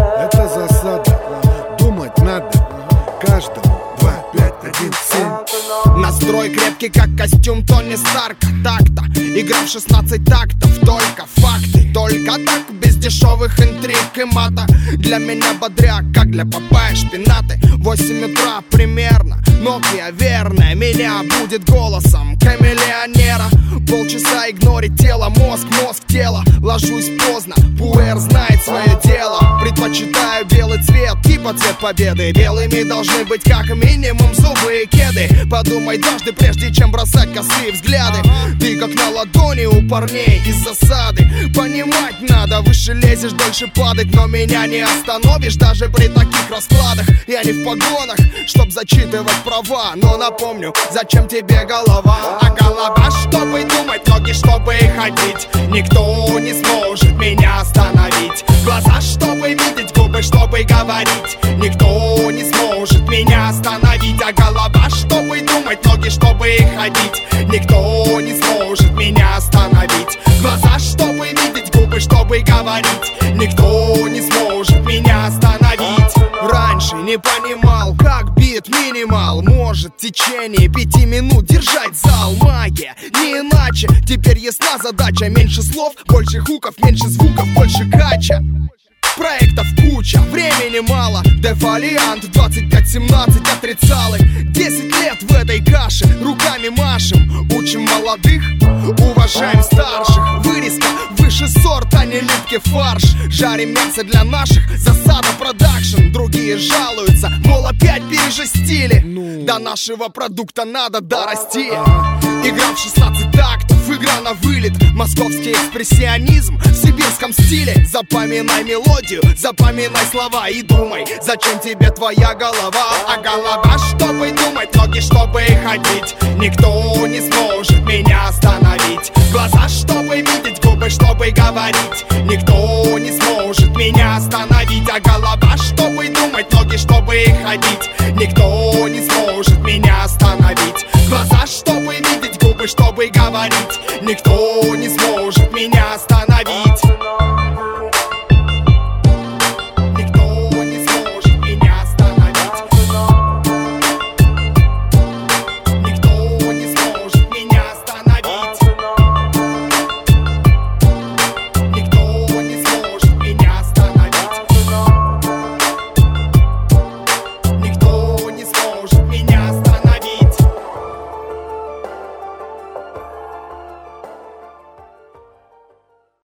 Это засада, думать надо каждому. 2, 5, 1, 7. Настрой крепкий, как костюм Тони Старка. Так-то, игра в 16 тактов. Только факты, только так, без дешевых интриг и мата. Для меня бодряк, как для Папайи шпинаты. 8 утра примерно, Nokia верная меня будет голосом камелеонера. Полчаса игнорить тело, мозг, тело. Ложусь поздно, пуэр знает свое дело. Предпочитаю белый цвет, типа цвет победы. Белыми должны быть как минимум зубы и кеды. Подумай дважды, прежде чем бросать косые взгляды. Ты как на ладони у парней из засады. Понимать надо, выше лезешь, дольше падать. Но меня не остановишь даже при таких раскладах. Я не в погонах, чтоб зачитывать права. Но напомню, зачем тебе голова? А голова, чтобы думать, ноги, чтобы ходить. Никто не сможет меня остановить. Глаза, чтобы видеть, губы, чтобы говорить. Никто не сможет меня остановить. А голова, чтобы думать, ноги, чтобы ходить. Никто не сможет меня остановить. Глаза, чтобы видеть, губы, чтобы говорить. Никто не сможет меня остановить. Раньше не понимал, как бит минимал может в течение 5 минут держать зал. Магия, не иначе. Теперь ясна задача. Меньше слов, больше хуков, меньше звуков, больше кача. Проектов куча, времени мало. Дефолиант 25-17 отрицалы. 10 лет в этой каше, руками машем. Учим молодых, уважаем старших. Вырезка выше сорт, а не липкий фарш. Жарим мясо для наших, засада продакшн. Другие жалуются, мол, опять пережестили. До нашего продукта надо дорасти. Игра в 16 тактов, игра на вылет. Московский экспрессионизм в сибирском стиле. Запоминай мелодию, запоминай слова и думай, зачем тебе твоя голова? А голова, чтобы думать, ноги, чтобы ходить. Никто не сможет меня остановить. Глаза, чтобы видеть, губы, чтобы говорить. Никто не сможет меня остановить. А голова, чтобы думать, ноги, чтобы ходить. Никто не сможет меня остановить. Глаза, чтобы видеть, губы, чтобы говорить. Никто не сможет